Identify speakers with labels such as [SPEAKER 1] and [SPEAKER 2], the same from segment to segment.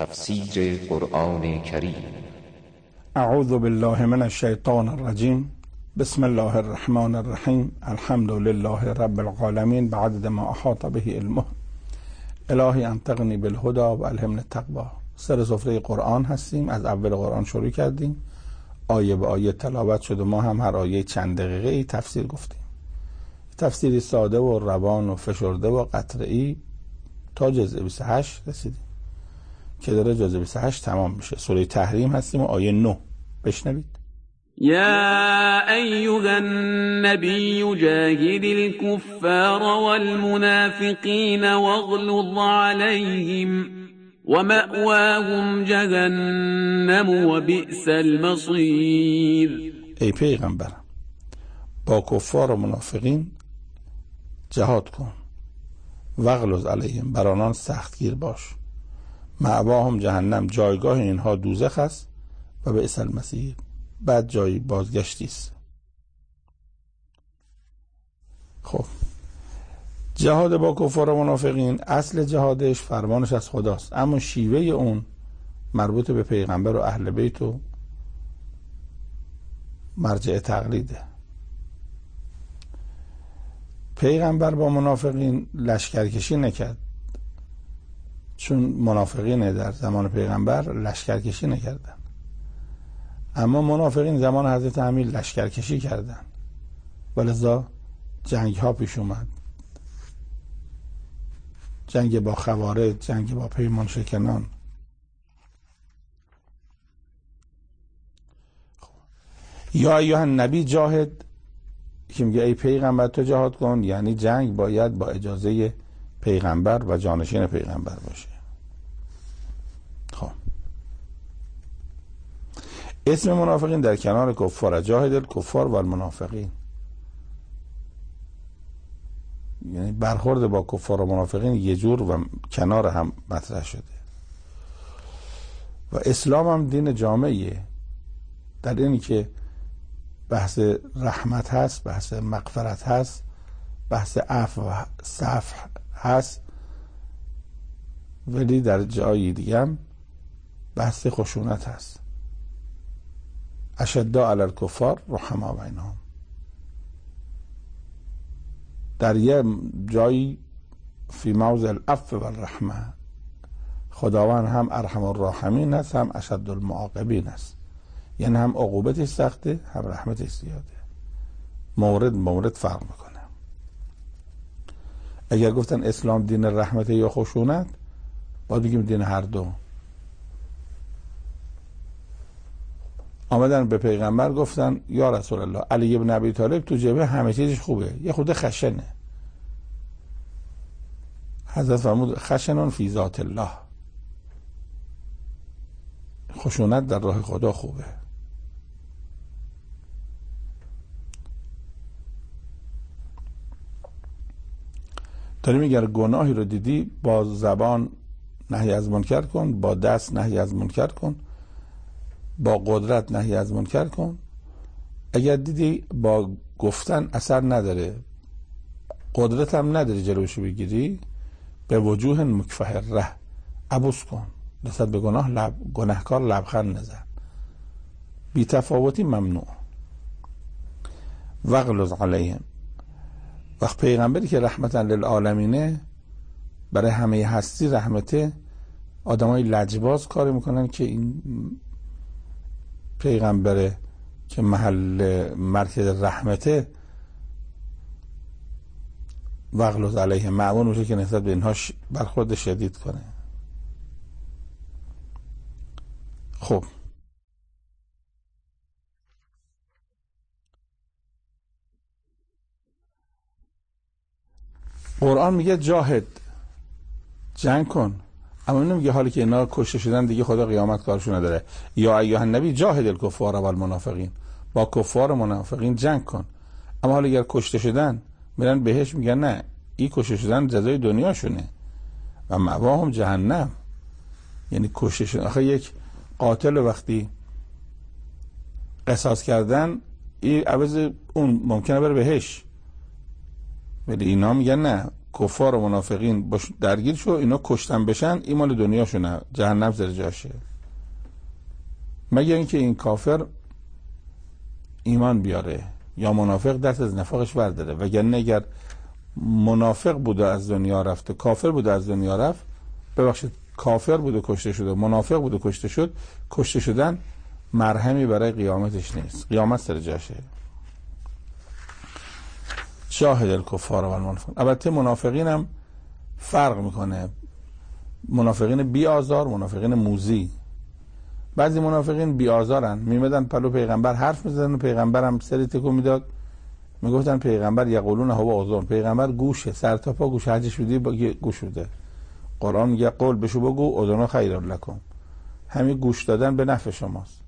[SPEAKER 1] تفسیر قرآن کریم.
[SPEAKER 2] اعوذ بالله من الشیطان الرجیم. بسم الله الرحمن الرحیم. الحمد لله رب العالمین بعدد ما احاط به علمه. الهی انطقنی بالهدى و الهمنی التقوی. سر سفره قرآن هستیم. از اول قرآن شروع کردیم، آیه به آیه تلاوت شد و ما هم هر آیه چند دقیقه ای تفسیر گفتیم. تفسیری ساده و روان و فشرده و قطعی تا جزء 28 رسیدیم که داره جزء 28 تمام میشه. سوره تحریم هستیم و آیه 9. بشنوید.
[SPEAKER 3] يا أيها النبي جاهد الكفار والمنافقين واغلظ عليهم ومأواهم جهنم وبئس المصير.
[SPEAKER 2] ای پیغمبر، با کفار و منافقین جهاد کن، واغلظ علیهم، بر آنان سختگیر باش. مأواهم جهنم، جایگاه اینها دوزخ است، و بئس المصیر، بد جایی بازگشتی است. خب، جهاد با کفار و منافقین اصل جهادش فرمانش از خداست، اما شیوه اون مربوط به پیغمبر و اهل بیت و مرجع تقلیده. پیغمبر با منافقین لشکرکشی نکرد، چون منافقین در زمان پیغمبر لشکرکشی نکردن، اما منافقین زمان حضرت امیر لشکرکشی کردن و لذا جنگ ها پیش اومد. جنگ با خوارج، جنگ با پیمان شکنان. یا ایها النبی جاهد، که میگه ای پیغمبر تو جهاد کن، یعنی جنگ باید با اجازه پیغمبر و جانشین پیغمبر باشه. خب، اسم منافقین در کنار کفار، جاهد الکفار و المنافقین، یعنی برخورد با کفار و منافقین یه جور و کنار هم مطرح شده. و اسلام هم دین جامعیه، در اینی که بحث رحمت هست، بحث مغفرت هست، بحث عفو و صفح هست، ولی در جایی دیگه هم بحث خشونت هست. اشداء علی الکفار رحماء بینهم. در یه جایی فی موضع العفو و الرحمه، خداوند هم ارحم الراحمین است، هم اشد المعاقبین است، یعنی هم عقوبتش سخته هم رحمتش زیاده. مورد فرق میکنه. اگر گفتن اسلام دین رحمت یا خشونت، باید بگیم دین هر دو. آمدن به پیغمبر گفتن یا رسول الله، علی ابن ابی طالب تو جبهه همه چیزش خوبه، یه خود خشنه. حضرت فرمود خشنون فی ذات الله، خشونت در راه خدا خوبه. داری میگه گناهی رو دیدی، با زبان نهی از منکر کن، با دست نهی از منکر کن، با قدرت نهی از منکر کن. اگر دیدی با گفتن اثر نداره، قدرت هم نداری جلوشو بگیری، به وجوه مکفهره، عبوس کن، نسبت به گناهکار لبخند نزن. بی تفاوتی ممنوع. واغلظ علیهم، وقت پیغمبری که رحمتا للعالمینه، برای همه هستی رحمته، آدمای لجباز کار میکنن که این پیغمبره که مرکز رحمته، واغلظ علیهم معمول میشه که نسبت به اینها برخورد شدید کنه. خب، قرآن میگه جاهد، جنگ کن، اما نمیگه حالی که اینا کشته شدن دیگه خدا قیامت کارشون نداره. یا ایها النبی جاهد الکفار و المنافقین، با کفار و منافقین جنگ کن، اما حالی اگر کشته شدن میرن بهش، میگن نه، این کشته شدن جزای دنیاشونه و مأواهم جهنم، یعنی کشته شدن. آخه یک قاتل وقتی قصاص کردن، این عوض اون ممکنه بره بهش، ولی اینا میگن نه، کفار و منافقین درگیر شو، اینا کشتن بشن، این مال دنیاشونه، جهنم زیر جاشه. مگر اینکه این کافر ایمان بیاره یا منافق دست از نفاقش برداره. وگرنه اگر منافق بود و از دنیا رفت، کافر بود و از دنیا رفت، ببخشید کافر بود و کشته شد، منافق بود و کشته شد، کشته شدن مرهمی برای قیامتش نیست، قیامت سر جاشه. شاهد الکفار و المنافقین. البته منافقین هم فرق میکنه، منافقین بی آزار، منافقین موذی. بعضی منافقین بی آزارن، میمدن پلو پیغمبر حرف میزدن و پیغمبر هم سری تکون میداد، میگفتن پیغمبر یقولون هو اذن، پیغمبر گوشه، سر تا پا گوش، حجش بودی گوش بوده. قرآن میگه قول بشو بگو اذن خیر لکم، همین گوش دادن به نفع شماست.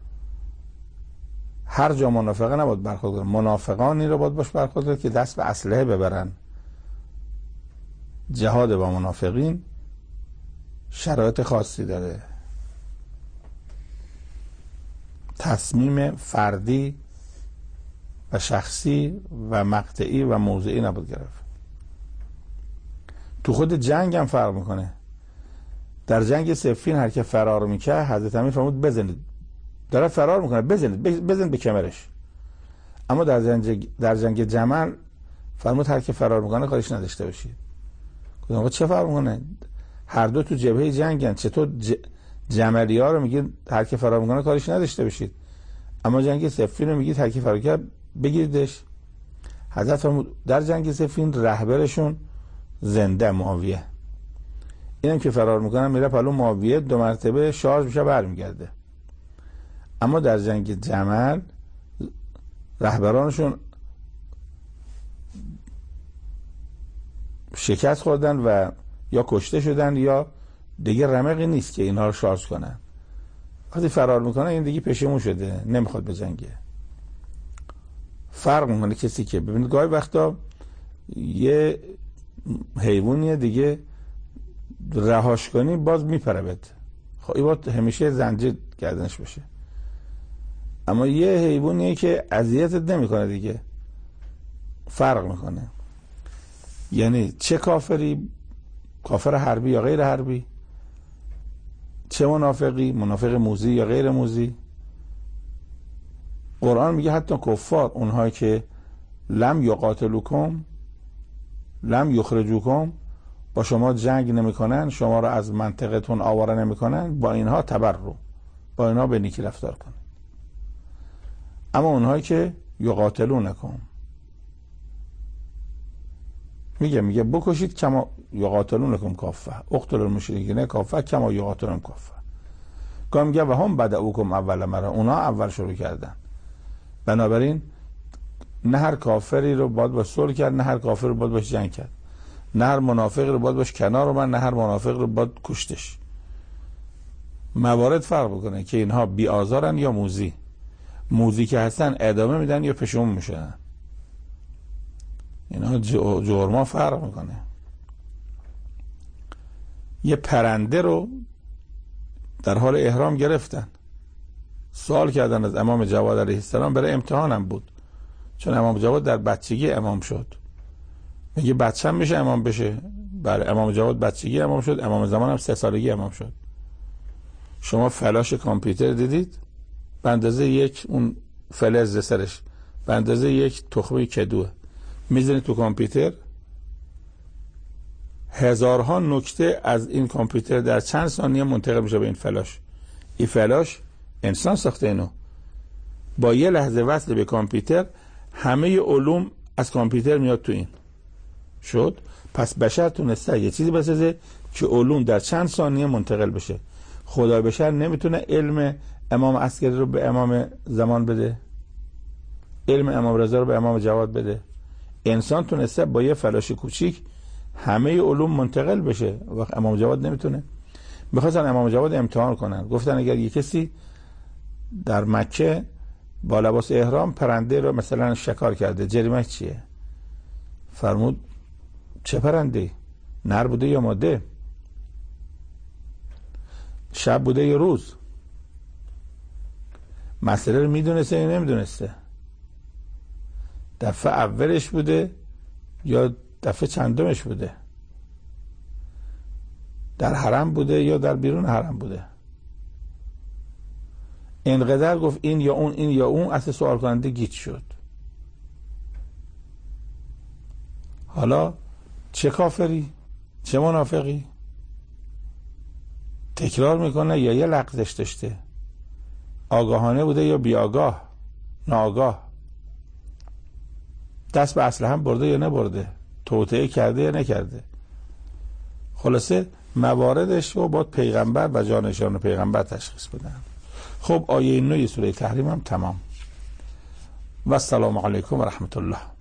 [SPEAKER 2] هر جا منافقه نباید برخورد کنن، منافقانی رو باید باش برخورد کنن که دست به اسلحه ببرن. جهاد با منافقین شرایط خاصی داره، تصمیم فردی و شخصی و مقطعی و موضعی نباید گرفت. تو خود جنگ هم فرق میکنه. در جنگ صفین هر که فرار میکرد، حضرت امیر فرمود بزنید، داره فرار میکنه بزنید، بزنید به کمرش. اما در جنگ جمل فرمود هر که فرار میکنه کارش نداشته باشید. گفتم چه فرق میکنه؟ هر دو تو جبهه جنگن، چطور جملی ها رو میگید هر که فرار میکنه کارش نداشته باشید، اما جنگ صفین رو میگید هر کی فرار کرد بگیریدش؟ حضرت فرمود در جنگ صفین رهبرشون زنده معاویه، اینم که فرار میکنه میره پلو معاویه، 2 مرتبه شارژ میشه برمیگرده. اما در جنگ جمل رهبرانشون شکست خوردن و یا کشته شدن یا دیگه رمقی نیست که اینها رو شارژ کنن. وقتی فرار میکنه این دیگه پشیمون شده، نمیخواد بجنگه. فرق میکنه کسی که ببینید گاهی وقتا یه حیوانیه دیگه رهاش کنی باز میپره بهت، خب این باید همیشه زنجیر گردنش بشه. اما یه حیوانیه که اذیتت نمیکنه دیگه، فرق میکنه. یعنی چه کافری، کافر حربی یا غیر حربی، چه منافقی، منافق موذی یا غیر موذی. قرآن میگه حتی کفار، اونهایی که لم یقاتلوکم لم یخرجوکم، با شما جنگ نمیکنن، شما رو از منطقتون آواره نمیکنن، با اینها تبرو، با اینها به نیکی رفتار کن. اما اونهایی که یقاتلونکم، میگه بکشید کما یقاتلونکم کافه، اقتلوا المشرکین کافه کما یقاتلونکم کافه. گاه میگه و هم بدؤکم اول مره، اونا اول شروع کردن. بنابراین نه هر کافری رو باید باش صلح کرد، نه هر کافر رو باید باش جنگ کرد، نه هر منافق رو باید باش کنار اومد، نه هر منافق رو باید کشتش. موارد فرق بکنه که اینها بی آزارن یا موذی. موذی که هستن ادامه میدن یا پشیمون میشن. اینا جرما فرق میکنه. یه پرنده رو در حال احرام گرفتن، سوال کردن از امام جواد علیه السلام، برای امتحانم بود، چون امام جواد در بچگی امام شد. میگه بچه‌م میشه امام بشه؟ بله. امام جواد بچگی امام شد، امام زمان هم 3 سالگی امام شد. شما فلاش کامپیوتر دیدید؟ به اندازه یک اون فلز سرش به اندازه یک تخمه کدوه، میزنید تو کامپیوتر، هزارها نکته از این کامپیوتر در چند ثانیه منتقل میشه به این فلاش. این فلاش انسان ساخته، اینو با یه لحظه وصل به کامپیوتر همه علوم از کامپیوتر میاد تو این شد. پس بشر تونسته یه چیزی بسازه که علوم در چند ثانیه منتقل بشه. خدا بشر نمیتونه علم امام عسکری رو به امام زمان بده، علم امام رضا رو به امام جواد بده. انسان تونسته با یه فلاش کوچیک همه علوم منتقل بشه، وقت امام جواد نمیتونه. میخواستن امام جواد امتحان کنن، گفتن اگر یه کسی در مکه با لباس احرام پرنده رو مثلا شکار کرده، جریمه‌اش چیه؟ فرمود چه پرنده؟ نر بوده یا ماده؟ شب بوده یا روز؟ مسئله رو میدونسته یا نمیدونسته؟ دفعه اولش بوده یا دفعه چندمش بوده؟ در حرم بوده یا در بیرون حرم بوده؟ اینقدر گفت این یا اون، این یا اون، اصلا سوال کننده گیج شد. حالا چه کافری؟ چه منافقی؟ تکرار میکنه یا یه لغزش داشته؟ آگاهانه بوده یا بیاگاه، ناآگاه؟ دست به اسلحه هم برده یا نبرده؟ توطئه کرده یا نکرده؟ خلاصه مواردش رو با پیغمبر و جانشان پیغمبر تشخیص بدن. خب آیه 9 سوره تحریم هم تمام. و السلام علیکم و رحمت الله.